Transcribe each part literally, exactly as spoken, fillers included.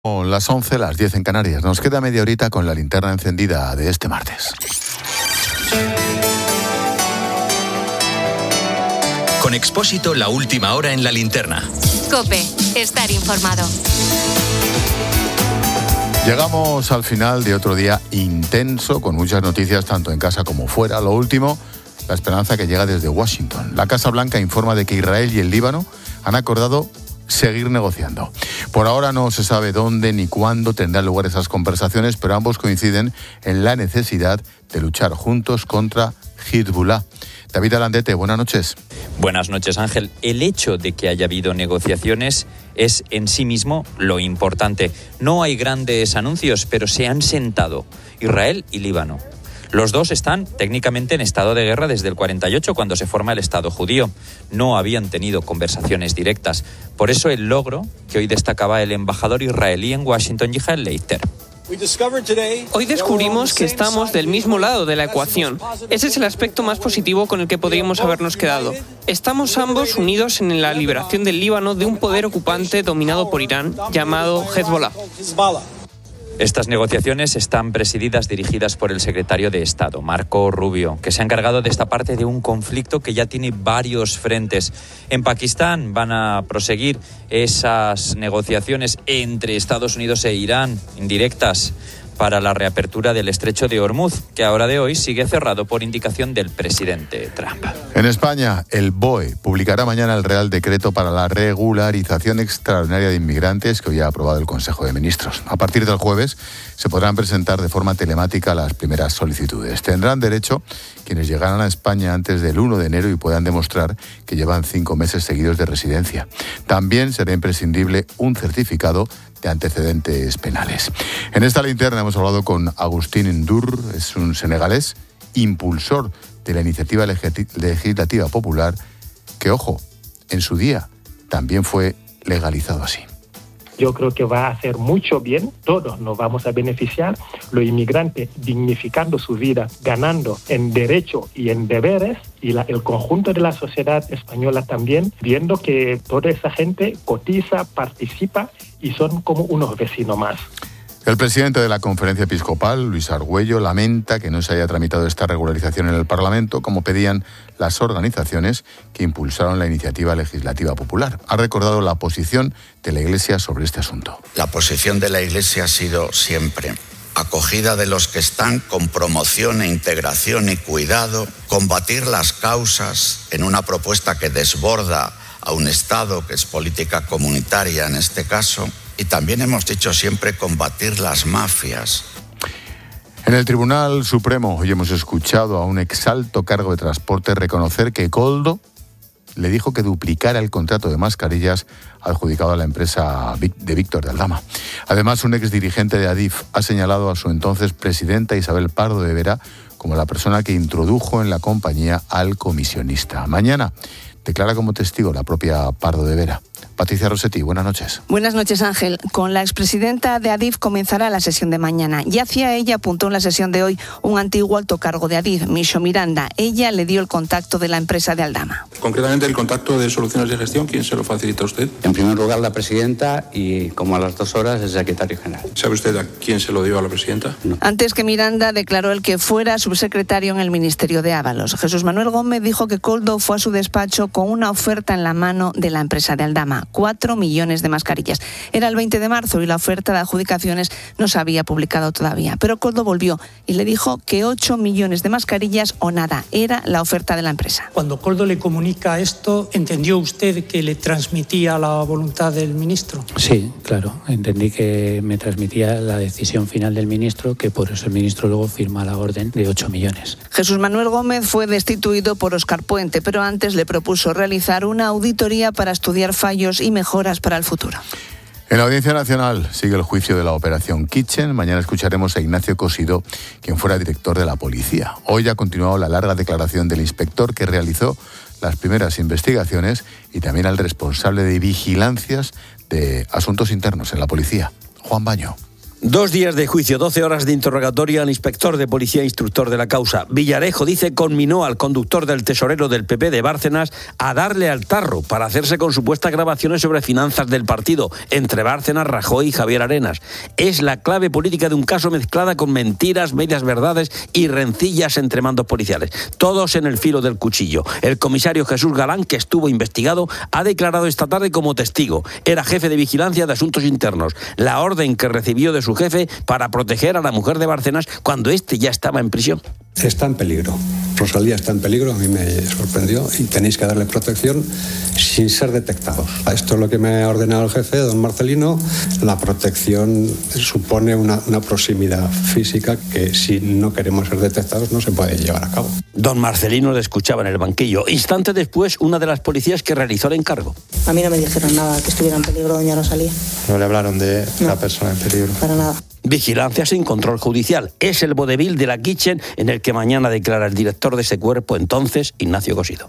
Son las once, las diez en Canarias. Nos queda media horita con la linterna encendida de este martes. Con Expósito, la última hora en la linterna. COPE, estar informado. Llegamos al final de otro día intenso, con muchas noticias tanto en casa como fuera. Lo último, la esperanza que llega desde Washington. La Casa Blanca informa de que Israel y el Líbano han acordado seguir negociando. Por ahora no se sabe dónde ni cuándo tendrán lugar esas conversaciones, pero ambos coinciden en la necesidad de luchar juntos contra Hezbollah. David Alandete, buenas noches. Buenas noches, Ángel. El hecho de que haya habido negociaciones es en sí mismo lo importante. No hay grandes anuncios, pero se han sentado Israel y Líbano. Los dos están técnicamente en estado de guerra desde el cuarenta y ocho, cuando se forma el Estado judío. No habían tenido conversaciones directas. Por eso el logro que hoy destacaba el embajador israelí en Washington, Yigael Leiter. Hoy descubrimos que estamos del mismo lado de la ecuación. Ese es el aspecto más positivo con el que podríamos habernos quedado. Estamos ambos unidos en la liberación del Líbano de un poder ocupante dominado por Irán llamado Hezbollah. Estas negociaciones están presididas, dirigidas por el secretario de Estado, Marco Rubio, que se ha encargado de esta parte de un conflicto que ya tiene varios frentes. En Pakistán van a proseguir esas negociaciones entre Estados Unidos e Irán, indirectas, para la reapertura del estrecho de Hormuz, que ahora de hoy sigue cerrado por indicación del presidente Trump. En España, el B O E publicará mañana el Real Decreto para la regularización extraordinaria de inmigrantes que hoy ha aprobado el Consejo de Ministros. A partir del jueves se podrán presentar de forma telemática las primeras solicitudes. Tendrán derecho quienes llegaran a España antes del uno de enero y puedan demostrar que llevan cinco meses seguidos de residencia. También será imprescindible un certificado de antecedentes penales. En esta linterna hemos hablado con Agustín Ndour, es un senegalés, impulsor de la iniciativa legislativa popular, que, ojo, en su día también fue legalizado así. Yo creo que va a hacer mucho bien, todos nos vamos a beneficiar, los inmigrantes dignificando su vida, ganando en derecho y en deberes, y la, el conjunto de la sociedad española también, viendo que toda esa gente cotiza, participa y son como unos vecinos más. El presidente de la Conferencia Episcopal, Luis Argüello, lamenta que no se haya tramitado esta regularización en el Parlamento, como pedían las organizaciones que impulsaron la iniciativa legislativa popular. Ha recordado la posición de la Iglesia sobre este asunto. La posición de la Iglesia ha sido siempre acogida de los que están con promoción e integración y cuidado, combatir las causas en una propuesta que desborda a un Estado, que es política comunitaria en este caso, y también hemos dicho siempre combatir las mafias. En el Tribunal Supremo hoy hemos escuchado a un exalto cargo de transporte reconocer que Koldo le dijo que duplicara el contrato de mascarillas adjudicado a la empresa de Víctor de Aldama. Además, un exdirigente de Adif ha señalado a su entonces presidenta Isabel Pardo de Vera como la persona que introdujo en la compañía al comisionista. Mañana declara como testigo la propia Pardo de Vera. Patricia Rossetti, buenas noches. Buenas noches, Ángel. Con la expresidenta de Adif comenzará la sesión de mañana. Y hacia ella apuntó en la sesión de hoy un antiguo alto cargo de Adif, Micho Miranda. Ella le dio el contacto de la empresa de Aldama. Concretamente, el contacto de soluciones de gestión, ¿quién se lo facilita a usted? En primer lugar, la presidenta y, como a las dos horas, el secretario general. ¿Sabe usted a quién se lo dio a la presidenta? No. Antes que Miranda declaró el que fuera subsecretario en el Ministerio de Ábalos. Jesús Manuel Gómez dijo que Koldo fue a su despacho con una oferta en la mano de la empresa de Aldama. Cuatro millones de mascarillas. Era el veinte de marzo y la oferta de adjudicaciones no se había publicado todavía. Pero Koldo volvió y le dijo que ocho millones de mascarillas o nada. Era la oferta de la empresa. Cuando Koldo le comunica esto, ¿entendió usted que le transmitía la voluntad del ministro? Sí, claro. Entendí que me transmitía la decisión final del ministro, que por eso el ministro luego firma la orden de ocho millones. Jesús Manuel Gómez fue destituido por Óscar Puente, pero antes le propuso realizar una auditoría para estudiar fallos y mejoras para el futuro. En la Audiencia Nacional sigue el juicio de la Operación Kitchen. Mañana escucharemos a Ignacio Cosido, quien fuera director de la policía. Hoy ha continuado la larga declaración del inspector que realizó las primeras investigaciones y también al responsable de vigilancias de asuntos internos en la policía, Juan Baño. Dos días de juicio, doce horas de interrogatorio al inspector de policía instructor de la causa. Villarejo, dice, conminó al conductor del tesorero del P P de Bárcenas a darle al tarro para hacerse con supuestas grabaciones sobre finanzas del partido entre Bárcenas, Rajoy y Javier Arenas. Es la clave política de un caso mezclada con mentiras, medias verdades y rencillas entre mandos policiales. Todos en el filo del cuchillo. El comisario Jesús Galán, que estuvo investigado, ha declarado esta tarde como testigo. Era jefe de vigilancia de asuntos internos. La orden que recibió de su jefe para proteger a la mujer de Bárcenas cuando éste ya estaba en prisión. Está en peligro. Rosalía está en peligro, a mí me sorprendió, y tenéis que darle protección sin ser detectados. Esto es lo que me ha ordenado el jefe, don Marcelino. La protección supone una, una proximidad física que, si no queremos ser detectados, no se puede llevar a cabo. Don Marcelino le escuchaba en el banquillo. Instante después, una de las policías que realizó el encargo. A mí no me dijeron nada que estuviera en peligro doña Rosalía. No le hablaron de no. la persona en peligro. Para nada. Vigilancia sin control judicial. Es el vodevil de la Kitchen en el que mañana declara el director de ese cuerpo, entonces Ignacio Cosido.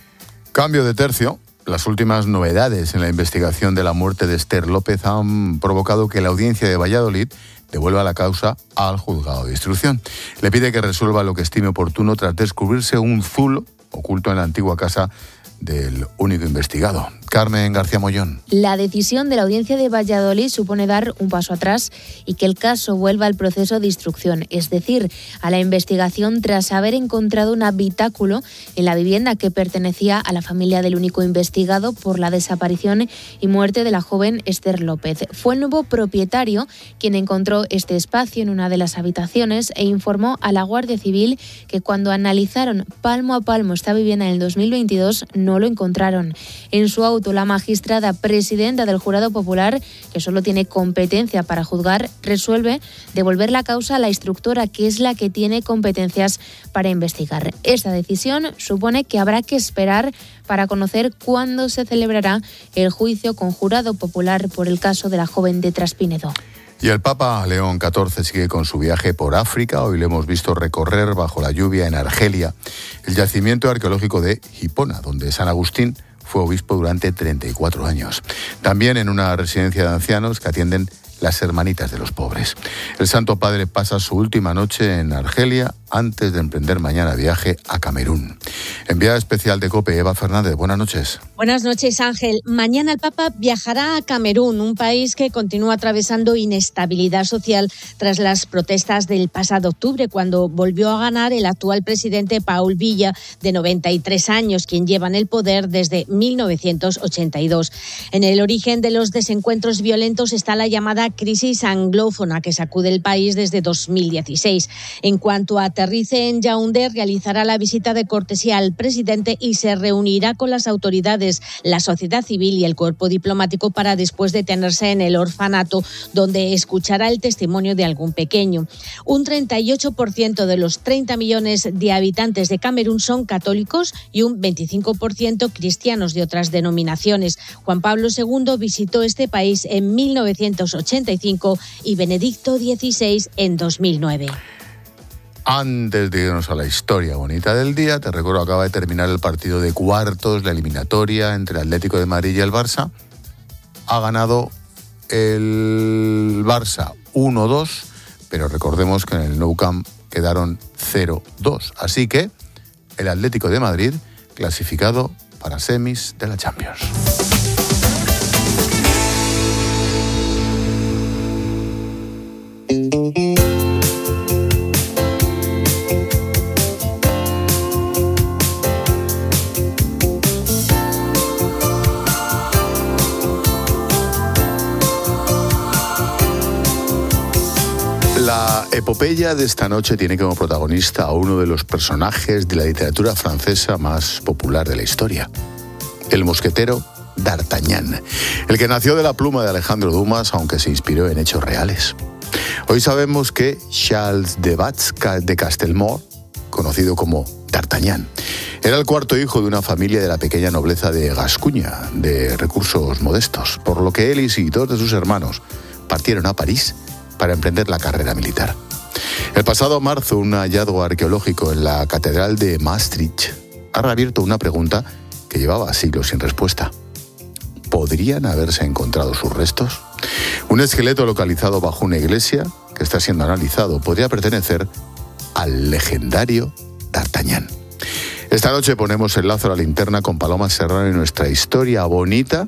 Cambio de tercio. Las últimas novedades en la investigación de la muerte de Esther López han provocado que la audiencia de Valladolid devuelva la causa al juzgado de instrucción. Le pide que resuelva lo que estime oportuno tras descubrirse un zulo oculto en la antigua casa del único investigado. Carmen García Mollón. La decisión de la audiencia de Valladolid supone dar un paso atrás y que el caso vuelva al proceso de instrucción, es decir, a la investigación tras haber encontrado un habitáculo en la vivienda que pertenecía a la familia del único investigado por la desaparición y muerte de la joven Esther López. Fue el nuevo propietario quien encontró este espacio en una de las habitaciones e informó a la Guardia Civil que cuando analizaron palmo a palmo esta vivienda en el dos mil veintidós no lo encontraron. En su auto, la magistrada presidenta del Jurado Popular, que solo tiene competencia para juzgar, resuelve devolver la causa a la instructora, que es la que tiene competencias para investigar. Esta decisión supone que habrá que esperar para conocer cuándo se celebrará el juicio con Jurado Popular por el caso de la joven de Traspinedo. Y el Papa León catorce sigue con su viaje por África. Hoy le hemos visto recorrer bajo la lluvia en Argelia el yacimiento arqueológico de Hipona, donde San Agustín fue obispo durante treinta y cuatro años. También en una residencia de ancianos que atienden las hermanitas de los pobres. El Santo Padre pasa su última noche en Argelia antes de emprender mañana viaje a Camerún. Enviada especial de COPE, Eva Fernández, buenas noches. Buenas noches, Ángel. Mañana el Papa viajará a Camerún, un país que continúa atravesando inestabilidad social tras las protestas del pasado octubre, cuando volvió a ganar el actual presidente Paul Biya, de noventa y tres años, quien lleva en el poder desde mil novecientos ochenta y dos. En el origen de los desencuentros violentos está la llamada crisis anglófona que sacude el país desde dos mil dieciséis. En cuanto aterrice en Yaoundé, realizará la visita de cortesía al presidente y se reunirá con las autoridades, la sociedad civil y el cuerpo diplomático para después detenerse en el orfanato, donde escuchará el testimonio de algún pequeño. Un treinta y ocho por ciento de los treinta millones de habitantes de Camerún son católicos y un veinticinco por ciento cristianos de otras denominaciones. Juan Pablo segundo visitó este país en mil novecientos ochenta y cinco y Benedicto dieciséis en dos mil nueve. Antes de irnos a la historia bonita del día, te recuerdo, acaba de terminar el partido de cuartos, la eliminatoria entre el Atlético de Madrid y el Barça. Ha ganado el Barça uno dos, pero recordemos que en el Nou Camp quedaron cero dos. Así que el Atlético de Madrid clasificado para semis de la Champions. La epopeya de esta noche tiene como protagonista a uno de los personajes de la literatura francesa más popular de la historia, el mosquetero D'Artagnan, el que nació de la pluma de Alejandro Dumas, aunque se inspiró en hechos reales. Hoy sabemos que Charles de Batz de Castelmore, conocido como D'Artagnan, era el cuarto hijo de una familia de la pequeña nobleza de Gascuña, de recursos modestos, por lo que él y dos de sus hermanos partieron a París para emprender la carrera militar. El pasado marzo, un hallazgo arqueológico en la Catedral de Maastricht ha reabierto una pregunta que llevaba siglos sin respuesta. ¿Podrían haberse encontrado sus restos? Un esqueleto localizado bajo una iglesia que está siendo analizado podría pertenecer al legendario D'Artagnan. Esta noche ponemos el lazo a la linterna con Paloma Serrano en nuestra historia bonita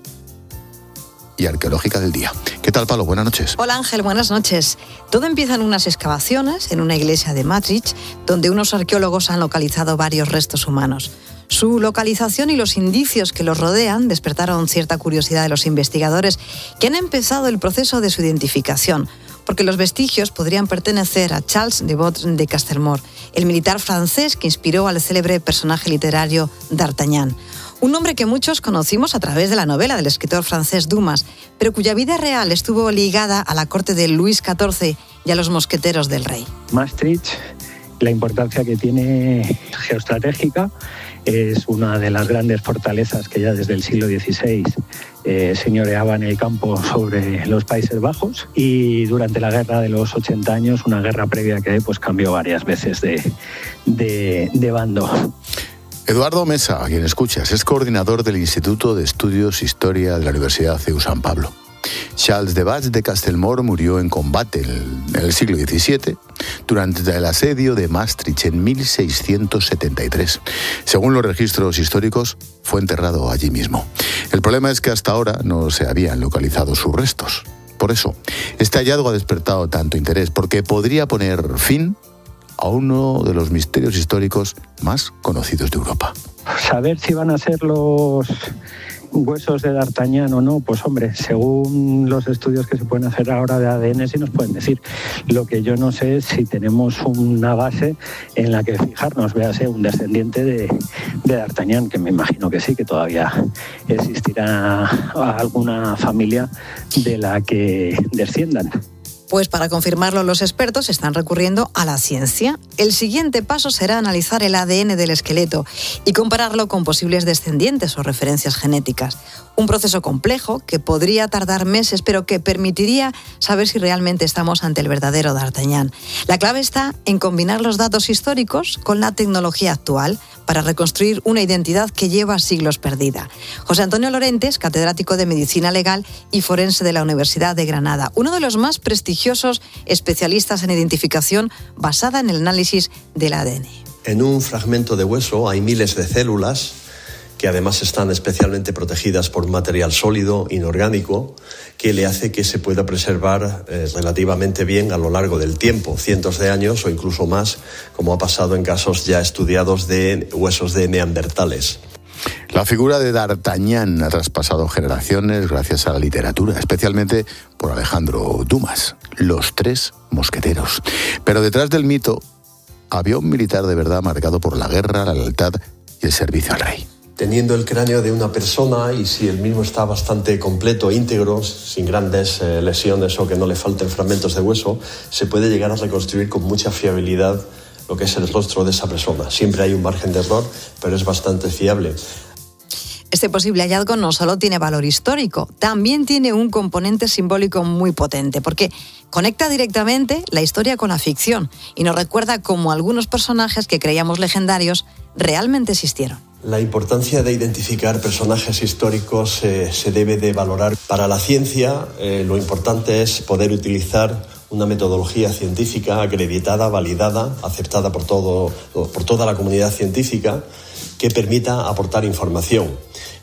y arqueológica del día. ¿Qué tal, Palo? Buenas noches. Hola, Ángel. Buenas noches. Todo empieza en unas excavaciones en una iglesia de Maastricht, donde unos arqueólogos han localizado varios restos humanos. Su localización y los indicios que los rodean despertaron cierta curiosidad de los investigadores, que han empezado el proceso de su identificación, porque los vestigios podrían pertenecer a Charles de Bot de Castelmore, el militar francés que inspiró al célebre personaje literario D'Artagnan. Un nombre que muchos conocimos a través de la novela del escritor francés Dumas, pero cuya vida real estuvo ligada a la corte de Luis catorce y a los mosqueteros del rey. Maastricht, la importancia que tiene geoestratégica, es una de las grandes fortalezas que ya desde el siglo dieciséis eh, señoreaban el campo sobre los Países Bajos, y durante la guerra de los ochenta años, una guerra previa que pues cambió varias veces de, de, de bando. Eduardo Mesa, a quien escuchas, es coordinador del Instituto de Estudios Historia de la Universidad C E U San Pablo. Charles de Bach de Castelmore murió en combate en el siglo diecisiete durante el asedio de Maastricht en mil seiscientos setenta y tres. Según los registros históricos, fue enterrado allí mismo. El problema es que hasta ahora no se habían localizado sus restos. Por eso, este hallazgo ha despertado tanto interés, porque podría poner fin a uno de los misterios históricos más conocidos de Europa. Saber si van a ser los huesos de D'Artagnan o no, pues hombre, según los estudios que se pueden hacer ahora de A D N, sí nos pueden decir. Lo que yo no sé es si tenemos una base en la que fijarnos, véase un descendiente de, de D'Artagnan, que me imagino que sí, que todavía existirá alguna familia de la que desciendan. Pues para confirmarlo, los expertos están recurriendo a la ciencia. El siguiente paso será analizar el A D N del esqueleto y compararlo con posibles descendientes o referencias genéticas. Un proceso complejo que podría tardar meses, pero que permitiría saber si realmente estamos ante el verdadero D'Artagnan. La clave está en combinar los datos históricos con la tecnología actual para reconstruir una identidad que lleva siglos perdida. José Antonio Lorentes, catedrático de Medicina Legal y Forense de la Universidad de Granada, uno de los más prestigiosos especialistas en identificación basada en el análisis del A D N. En un fragmento de hueso hay miles de células que además están especialmente protegidas por un material sólido, inorgánico, que le hace que se pueda preservar eh, relativamente bien a lo largo del tiempo, cientos de años o incluso más, como ha pasado en casos ya estudiados de huesos de neandertales. La figura de D'Artagnan ha traspasado generaciones gracias a la literatura, especialmente por Alejandro Dumas, Los Tres Mosqueteros. Pero detrás del mito había un militar de verdad marcado por la guerra, la lealtad y el servicio al rey. Teniendo el cráneo de una persona, y si el mismo está bastante completo, íntegro, sin grandes eh, lesiones o que no le falten fragmentos de hueso, se puede llegar a reconstruir con mucha fiabilidad lo que es el rostro de esa persona. Siempre hay un margen de error, pero es bastante fiable. Este posible hallazgo no solo tiene valor histórico, también tiene un componente simbólico muy potente, porque conecta directamente la historia con la ficción y nos recuerda cómo algunos personajes que creíamos legendarios realmente existieron. La importancia de identificar personajes históricos eh, se debe de valorar. Para la ciencia, eh, lo importante es poder utilizar una metodología científica acreditada, validada, aceptada por, todo, por toda la comunidad científica, que permita aportar información.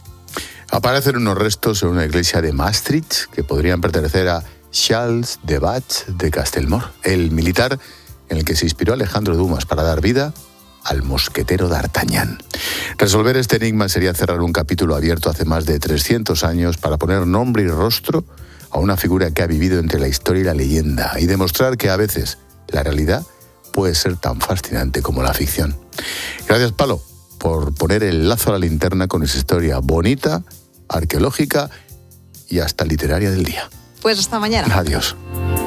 Aparecen unos restos en una iglesia de Maastricht que podrían pertenecer a Charles de Bach de Castelmore, el militar en el que se inspiró Alejandro Dumas para dar vida al mosquetero D'Artagnan. Resolver este enigma sería cerrar un capítulo abierto hace más de trescientos años para poner nombre y rostro a una figura que ha vivido entre la historia y la leyenda y demostrar que a veces la realidad puede ser tan fascinante como la ficción. Gracias, Palo, por poner el lazo a la linterna con esa historia bonita, arqueológica y hasta literaria del día. Pues hasta mañana. Adiós.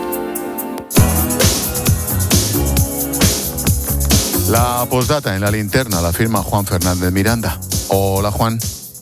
La postdata en la linterna la firma Juan Fernández Miranda. Hola, Juan.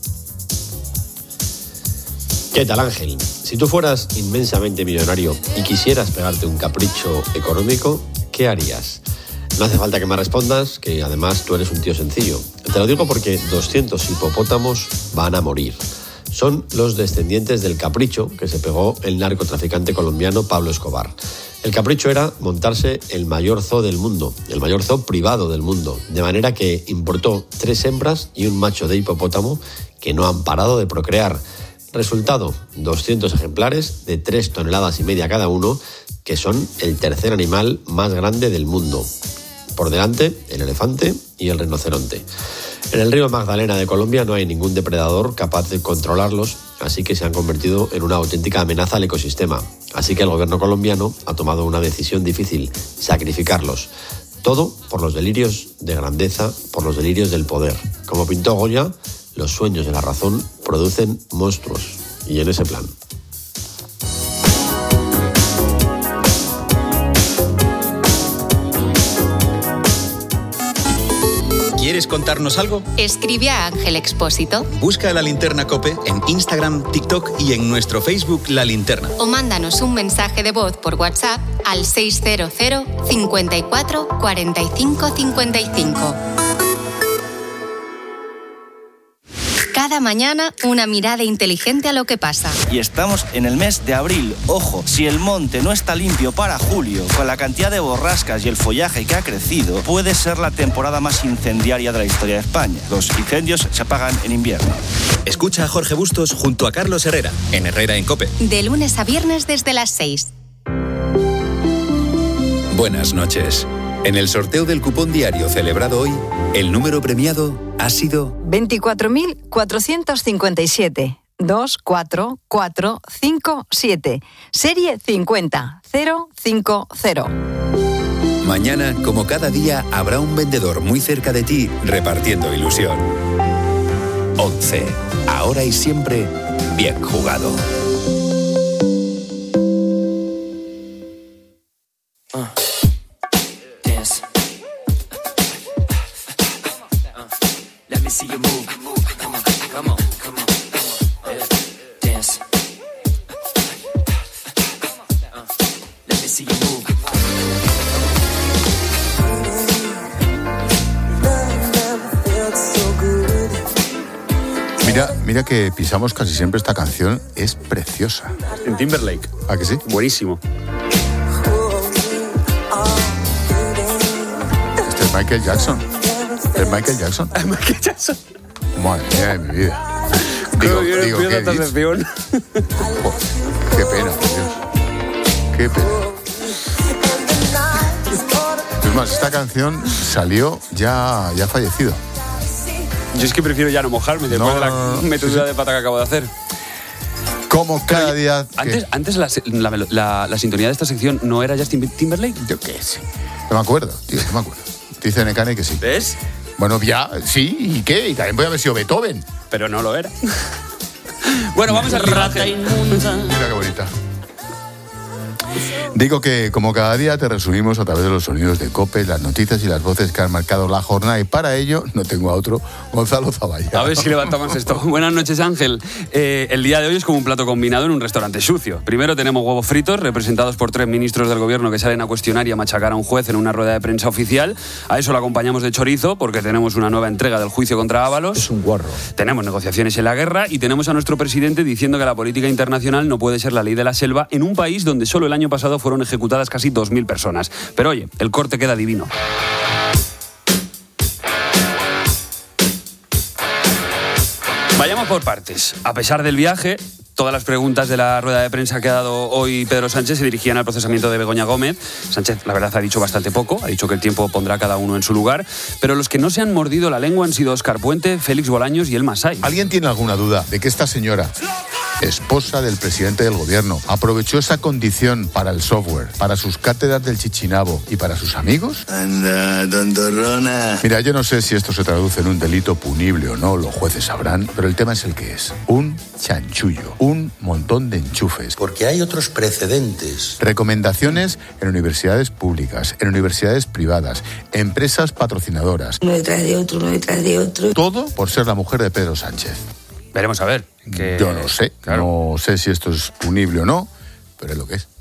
¿Qué tal, Ángel? Si tú fueras inmensamente millonario y quisieras pegarte un capricho económico, ¿qué harías? No hace falta que me respondas, que además tú eres un tío sencillo. Te lo digo porque doscientos hipopótamos van a morir. son los descendientes del capricho que se pegó el narcotraficante colombiano Pablo Escobar. El capricho era montarse el mayor zoo del mundo, el mayor zoo privado del mundo, de manera que importó tres hembras y un macho de hipopótamo que no han parado de procrear. Resultado, doscientos ejemplares de tres toneladas y media cada uno, que son el tercer animal más grande del mundo. Por delante, el elefante y el rinoceronte. En el río Magdalena de Colombia no hay ningún depredador capaz de controlarlos, así que se han convertido en una auténtica amenaza al ecosistema. Así que el gobierno colombiano ha tomado una decisión difícil: sacrificarlos. Todo por los delirios de grandeza, por los delirios del poder. Como pintó Goya, los sueños de la razón producen monstruos. Y en ese plan. ¿Quieres contarnos algo? Escribe a Ángel Expósito. Busca La Linterna COPE en Instagram, TikTok y en nuestro Facebook La Linterna. O mándanos un mensaje de voz por WhatsApp al seis cero cero, cincuenta y cuatro, cuarenta y cinco, cincuenta y cinco. Cada mañana, una mirada inteligente a lo que pasa. Y estamos en el mes de abril. Ojo, si el monte no está limpio para julio, con la cantidad de borrascas y el follaje que ha crecido, puede ser la temporada más incendiaria de la historia de España. Los incendios se apagan en invierno. Escucha a Jorge Bustos junto a Carlos Herrera, en Herrera en COPE. De lunes a viernes desde las seis. Buenas noches. En el sorteo del cupón diario celebrado hoy, el número premiado ha sido veinticuatro mil cuatrocientos cincuenta y siete, dos cuatro cuatro cinco siete, serie cincuenta cero cinco cero. Mañana, como cada día, habrá un vendedor muy cerca de ti repartiendo ilusión. once. Ahora y siempre, bien jugado. See you move. Come on, come on, come on. Dance. Let me see you move. Mira, mira que pisamos casi siempre esta canción, es preciosa. En Timberlake. ¿Ah, que sí? Buenísimo. Este es Michael Jackson. ¿Es Michael Jackson? ¿Es Michael Jackson? Madre mía de mi vida. Digo, yo digo, ¿qué ¿qué atención? Oh, qué pena, por Dios. Qué pena. Es más, esta canción salió ya, ya fallecido. Yo es que prefiero ya no mojarme después no, de la metedura sí, sí. de pata que acabo de hacer. Como cada día... Antes, antes la, la, la, la sintonía de esta sección no era Justin Timberlake. Yo qué sé. No me acuerdo, tío, no me acuerdo. Dice Necane que sí. ¿Ves? Bueno, ya, sí, ¿y qué? Y también puede haber sido Beethoven. Pero no lo era. Bueno, vamos a rata inmunda. Mira qué bonita. Digo que, como cada día, te resumimos a través de los sonidos de COPE, las noticias y las voces que han marcado la jornada. Y para ello, no tengo a otro, Gonzalo Zavalla. A ver si levantamos esto. Buenas noches, Ángel. Eh, el día de hoy es como un plato combinado en un restaurante sucio. Primero tenemos huevos fritos, representados por tres ministros del gobierno que salen a cuestionar y a machacar a un juez en una rueda de prensa oficial. A eso lo acompañamos de chorizo, porque tenemos una nueva entrega del juicio contra Ábalos. Es un guarro. Tenemos negociaciones en la guerra y tenemos a nuestro presidente diciendo que la política internacional no puede ser la ley de la selva en un país donde solo el año pasado fueron ejecutadas casi dos mil personas. Pero oye, el corte queda divino. Vayamos por partes. A pesar del viaje, todas las preguntas de la rueda de prensa que ha dado hoy Pedro Sánchez se dirigían al procesamiento de Begoña Gómez. Sánchez, la verdad, ha dicho bastante poco, ha dicho que el tiempo pondrá a cada uno en su lugar, pero los que no se han mordido la lengua han sido Óscar Puente, Félix Bolaños y el Masai. ¿Alguien tiene alguna duda de que esta señora, esposa del presidente del gobierno, aprovechó esa condición para el software, para sus cátedras del Chichinabo y para sus amigos? Anda, tontorrona. Mira, yo no sé si esto se traduce en un delito punible o no, los jueces sabrán, pero el tema es el que es. Un chanchullo, un montón de enchufes. Porque hay otros precedentes. Recomendaciones en universidades públicas, en universidades privadas, empresas patrocinadoras. Uno detrás de otro, uno detrás de otro. Todo por ser la mujer de Pedro Sánchez. Veremos a ver. Que... Yo no sé, claro. No sé si esto es punible o no, pero es lo que es.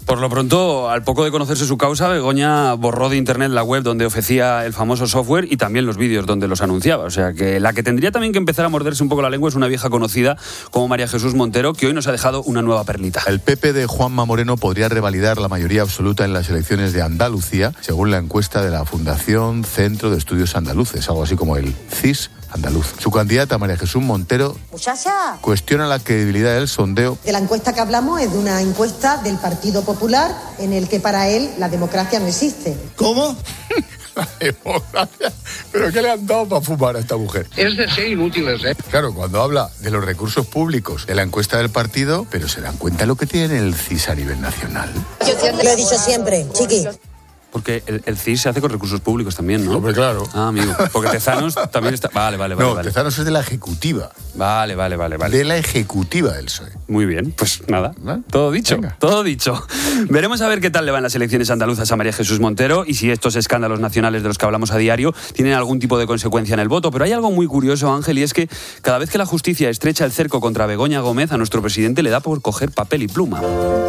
Por lo pronto, al poco de conocerse su causa, Begoña borró de internet la web donde ofrecía el famoso software y también los vídeos donde los anunciaba. O sea que la que tendría también que empezar a morderse un poco la lengua es una vieja conocida como María Jesús Montero, que hoy nos ha dejado una nueva perlita. El P P de Juanma Moreno podría revalidar la mayoría absoluta en las elecciones de Andalucía, según la encuesta de la Fundación Centro de Estudios Andaluces, algo así como el C I S andaluz. Su candidata, María Jesús Montero, Muchacha, cuestiona la credibilidad del sondeo. de la encuesta que hablamos es de una encuesta del Partido Popular en el que para él la democracia no existe. ¿Cómo? La democracia. ¿Pero qué le han dado para fumar a esta mujer? Es de ser inútiles, ¿eh? Claro, cuando habla de los recursos públicos de la encuesta del partido, pero se dan cuenta de lo que tiene el C I S a nivel nacional. Lo he dicho siempre, chiqui. Porque el, el C I S se hace con recursos públicos también, ¿no? Hombre, claro. Ah, amigo. Porque Tezanos también está... Vale, vale, vale. No, vale. Tezanos es de la ejecutiva. Vale, vale, vale, vale. De la ejecutiva del P S O E. Muy bien, pues nada, todo dicho, Venga. todo dicho. Veremos a ver qué tal le van las elecciones andaluzas a María Jesús Montero y si estos escándalos nacionales de los que hablamos a diario tienen algún tipo de consecuencia en el voto. Pero hay algo muy curioso, Ángel, y es que cada vez que la justicia estrecha el cerco contra Begoña Gómez, a nuestro presidente le da por coger papel y pluma.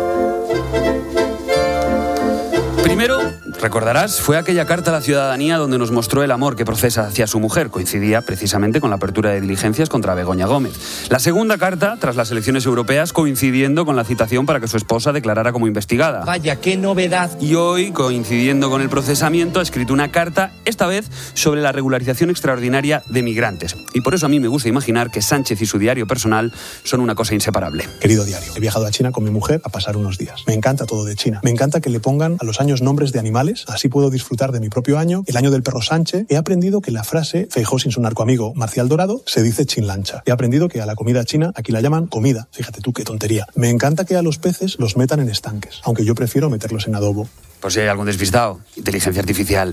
Primero, recordarás, fue aquella carta a la ciudadanía donde nos mostró el amor que procesa hacia su mujer. Coincidía precisamente con la apertura de diligencias contra Begoña Gómez. La segunda carta, tras las elecciones europeas, coincidiendo con la citación para que su esposa declarara como investigada. Vaya, qué novedad. Y hoy, coincidiendo con el procesamiento, ha escrito una carta, esta vez sobre la regularización extraordinaria de migrantes. Y por eso a mí me gusta imaginar que Sánchez y su diario personal son una cosa inseparable. Querido diario, he viajado a China con mi mujer a pasar unos días. Me encanta todo de China. Me encanta que le pongan a los años nombres de animales, así puedo disfrutar de mi propio año, el año del perro Sánchez. He aprendido que la frase Feijóo sin su narcoamigo Marcial Dorado se dice chinlancha. He aprendido que a la comida china aquí la llaman comida. Fíjate tú qué tontería. Me encanta que a los peces los metan en estanques, aunque yo prefiero meterlos en adobo. Por si hay algún despistado, inteligencia artificial.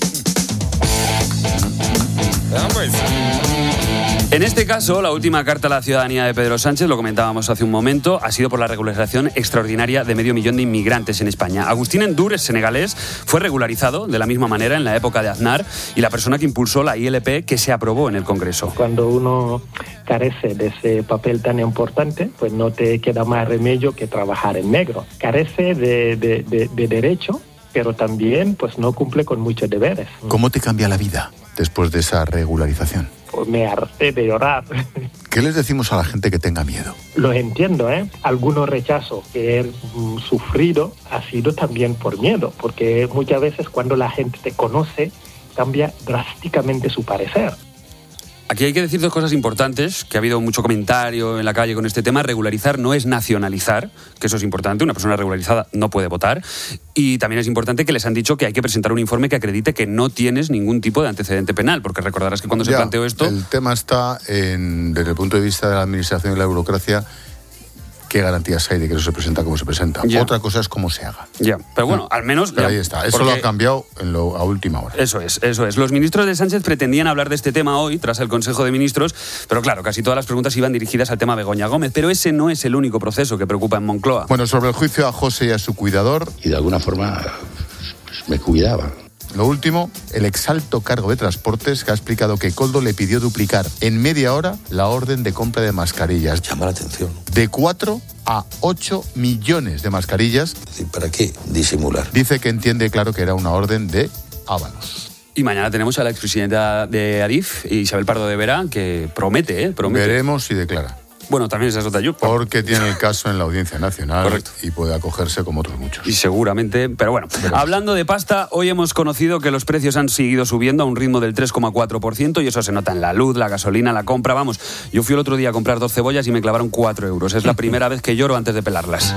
En este caso, la última carta a la ciudadanía de Pedro Sánchez, lo comentábamos hace un momento, ha sido por la regularización extraordinaria de medio millón de inmigrantes en España. Agustín Endur, senegalés, fue regularizado de la misma manera en la época de Aznar y la persona que impulsó la I L P que se aprobó en el Congreso. Cuando uno carece de ese papel tan importante, pues no te queda más remedio que trabajar en negro. Carece de, de, de, de derecho, pero también pues no cumple con muchos deberes. ¿Cómo te cambia la vida después de esa regularización? Pues me harté de llorar. ¿Qué les decimos a la gente que tenga miedo? Lo entiendo, ¿eh? Algunos rechazos que he mm, sufrido ha sido también por miedo, porque muchas veces cuando la gente te conoce, cambia drásticamente su parecer. Aquí hay que decir dos cosas importantes, que ha habido mucho comentario en la calle con este tema. Regularizar no es nacionalizar, que eso es importante. Una persona regularizada no puede votar. Y también es importante que les han dicho que hay que presentar un informe que acredite que no tienes ningún tipo de antecedente penal, porque recordarás que cuando ya, se planteó esto... El tema está, en, desde el punto de vista de la administración y la burocracia, qué garantías hay de que eso se presenta como se presenta. Ya. Otra cosa es cómo se haga. Ya, pero bueno, al menos... Pero ya, ahí está, eso lo ha cambiado en lo, a última hora. Eso es, eso es. Los ministros de Sánchez pretendían hablar de este tema hoy, tras el Consejo de Ministros, pero claro, casi todas las preguntas iban dirigidas al tema Begoña Gómez, pero ese no es el único proceso que preocupa en Moncloa. Bueno, sobre el juicio a José y a su cuidador... Y de alguna forma pues, me cuidaba. Lo último, el exalto cargo de Transportes que ha explicado que Koldo le pidió duplicar en media hora la orden de compra de mascarillas. Llama la atención. De cuatro a ocho millones de mascarillas. Es decir, ¿para qué disimular? Dice que entiende claro que era una orden de Ábalos. Y mañana tenemos a la expresidenta de Adif, Isabel Pardo de Vera, que promete, ¿eh? Promete. Veremos si declara. Bueno, también esa es otra yuca. Porque tiene el caso en la Audiencia Nacional. Correcto. Y puede acogerse como otros muchos. Y seguramente, pero bueno, Veremos. Hablando de pasta, hoy hemos conocido que los precios han seguido subiendo a un ritmo del tres coma cuatro por ciento y eso se nota en la luz, la gasolina, la compra. Vamos, yo fui el otro día a comprar dos cebollas y me clavaron cuatro euros. Es la primera vez que lloro antes de pelarlas.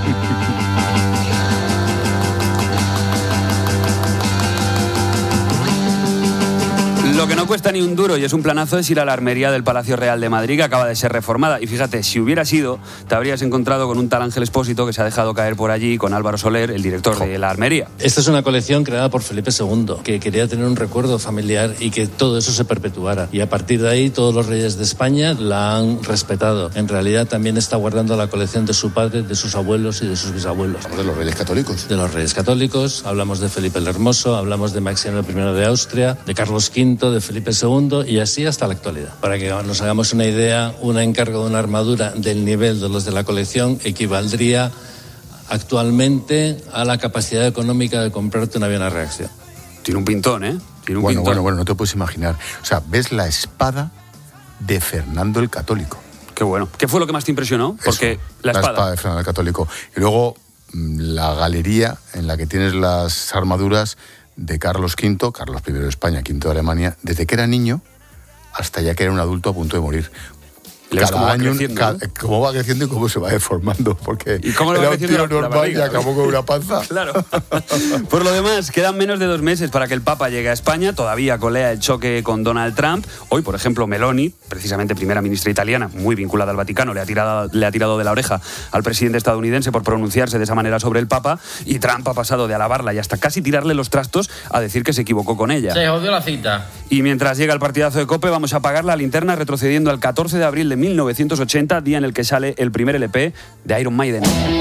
Lo que no cuesta ni un duro y es un planazo es ir a la armería del Palacio Real de Madrid, que acaba de ser reformada. Y fíjate, si hubieras ido, te habrías encontrado con un tal Ángel Expósito que se ha dejado caer por allí, con Álvaro Soler, el director de la armería. Esta es una colección creada por Felipe segundo, que quería tener un recuerdo familiar y que todo eso se perpetuara. Y a partir de ahí, todos los reyes de España la han respetado. En realidad, también está guardando la colección de su padre, de sus abuelos y de sus bisabuelos. Hablamos de los reyes católicos. De los reyes católicos, hablamos de Felipe el Hermoso, hablamos de Maximiliano primero de Austria, de Carlos quinto, de Felipe segundo y así hasta la actualidad. Para que nos hagamos una idea, un encargo de una armadura del nivel de los de la colección equivaldría actualmente a la capacidad económica de comprarte un avión a reacción. Tiene un pintón, ¿eh? Tiene un bueno, pintón. bueno, bueno, no te puedes imaginar. O sea, ves la espada de Fernando el Católico. Qué bueno. ¿Qué fue lo que más te impresionó? Porque Eso, la espada. La espada de Fernando el Católico. Y luego la galería en la que tienes las armaduras de Carlos quinto, Carlos primero de España, quinto de Alemania, desde que era niño hasta ya que era un adulto a punto de morir. Cada cómo año, va creciendo, cada, ¿no? cómo va creciendo y cómo se va deformando, porque ¿Y cómo era va un tío creciendo la- la normal barriga? y acabó con una panza. Claro. Por lo demás, quedan menos de dos meses para que el Papa llegue a España. Todavía colea el choque con Donald Trump. Hoy, por ejemplo, Meloni, precisamente primera ministra italiana, muy vinculada al Vaticano, le ha tirado, le ha tirado de la oreja al presidente estadounidense por pronunciarse de esa manera sobre el Papa. Y Trump ha pasado de alabarla y hasta casi tirarle los trastos a decir que se equivocó con ella. Se jodió la cita. Y mientras llega el partidazo de COPE, vamos a apagar la linterna retrocediendo al catorce de abril de mil novecientos ochenta, día en el que sale el primer L P de Iron Maiden.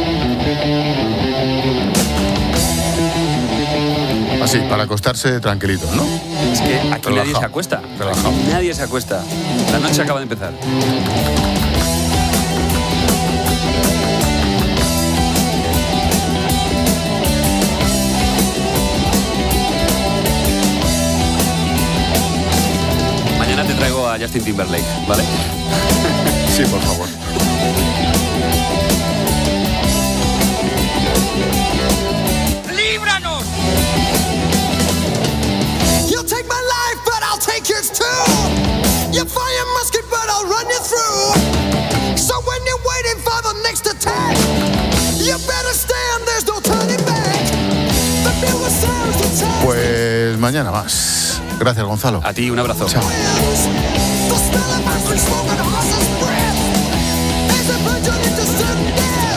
Así, para acostarse tranquilito, ¿no? Es que aquí Relajado. nadie se acuesta. Relajado. Aquí nadie se acuesta. La noche acaba de empezar. Mañana te traigo a Justin Timberlake, ¿vale? Sí, por favor. ¡Líbranos! You'll take my life, but I'll take yours too. You fire musket, but I'll run you through. So when you're waiting for the next attack, you better stand, there's no turning back. The mirror sounds the time. Pues mañana más. Gracias, Gonzalo. A ti, un abrazo. Chao. The smell of ice cream smoke and a horse's breath. As it burns you into sudden death.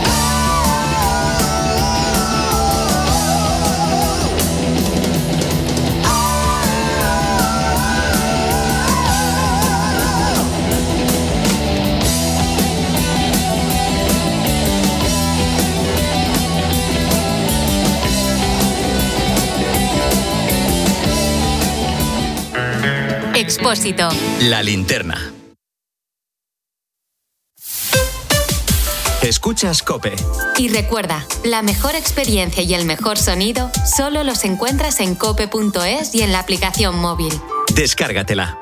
Expósito. La linterna. Escuchas COPE. Y recuerda, la mejor experiencia y el mejor sonido solo los encuentras en cope punto es y en la aplicación móvil. Descárgatela.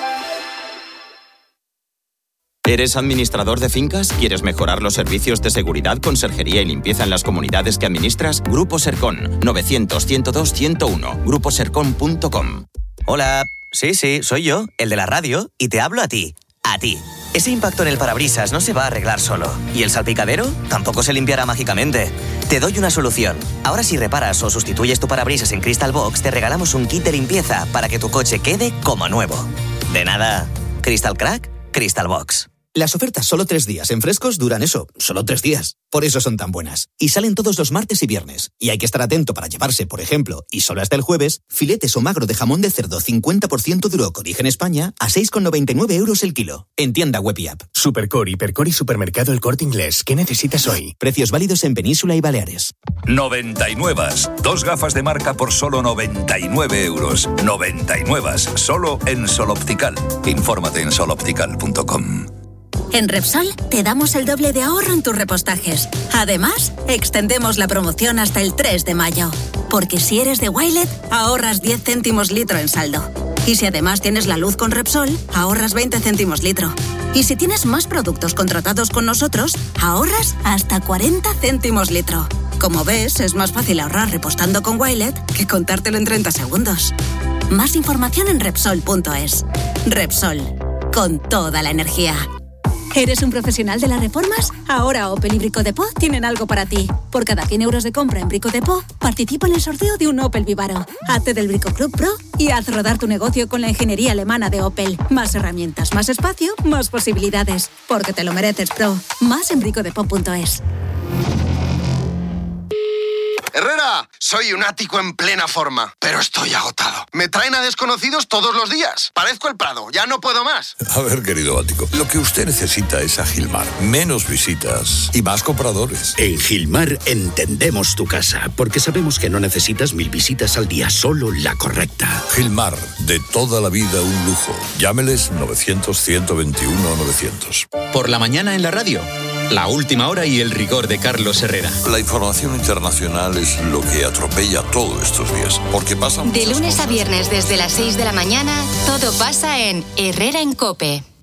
¿Eres administrador de fincas? ¿Quieres mejorar los servicios de seguridad, conserjería y limpieza en las comunidades que administras? Grupo Sercon, novecientos, ciento dos, ciento uno, grupo sercon punto com. Hola, sí, sí, soy yo, el de la radio, y te hablo a ti, a ti. Ese impacto en el parabrisas no se va a arreglar solo. ¿Y el salpicadero? Tampoco se limpiará mágicamente. Te doy una solución. Ahora si reparas o sustituyes tu parabrisas en Crystal Box, te regalamos un kit de limpieza para que tu coche quede como nuevo. De nada. Crystal Crack, Crystal Box. Las ofertas solo tres días en Frescos duran eso, solo tres días. Por eso son tan buenas. Y salen todos los martes y viernes. Y hay que estar atento para llevarse, por ejemplo, y solo hasta el jueves, filetes o magro de jamón de cerdo cincuenta por ciento duro con origen España a seis con noventa y nueve euros el kilo. En tienda web y app. Supercore, Hipercore y Supermercado El Corte Inglés. ¿Qué necesitas hoy? Precios válidos en Península y Baleares. noventa y nueve. Dos gafas de marca por solo noventa y nueve euros. noventa y nueve. Solo en Sol Optical. Infórmate en sol optical punto com. En Repsol te damos el doble de ahorro en tus repostajes. Además, extendemos la promoción hasta el tres de mayo. Porque si eres de Wilet, ahorras diez céntimos litro en saldo. Y si además tienes la luz con Repsol, ahorras veinte céntimos litro. Y si tienes más productos contratados con nosotros, ahorras hasta cuarenta céntimos litro. Como ves, es más fácil ahorrar repostando con Wilet que contártelo en treinta segundos. Más información en Repsol punto es. Repsol, con toda la energía. ¿Eres un profesional de las reformas? Ahora Opel y Brico Depot tienen algo para ti. Por cada cien euros de compra en Brico Depot, participa en el sorteo de un Opel Vivaro. Hazte del Brico Club Pro y haz rodar tu negocio con la ingeniería alemana de Opel. Más herramientas, más espacio, más posibilidades. Porque te lo mereces, Pro. Más en brico depot punto es. Herrera, soy un ático en plena forma, pero estoy agotado. Me traen a desconocidos todos los días. Parezco el Prado, ya no puedo más. A ver, querido ático, lo que usted necesita es a Gilmar. Menos visitas y más compradores. En Gilmar entendemos tu casa, porque sabemos que no necesitas mil visitas al día, solo la correcta. Gilmar, de toda la vida un lujo. Llámeles novecientos, ciento veintiuno, novecientos. Por la mañana en la radio, La última hora y el rigor de Carlos Herrera. La información internacional es lo que atropella todo estos días, porque pasan De muchas lunes cosas. a viernes desde las seis de la mañana, todo pasa en Herrera en COPE.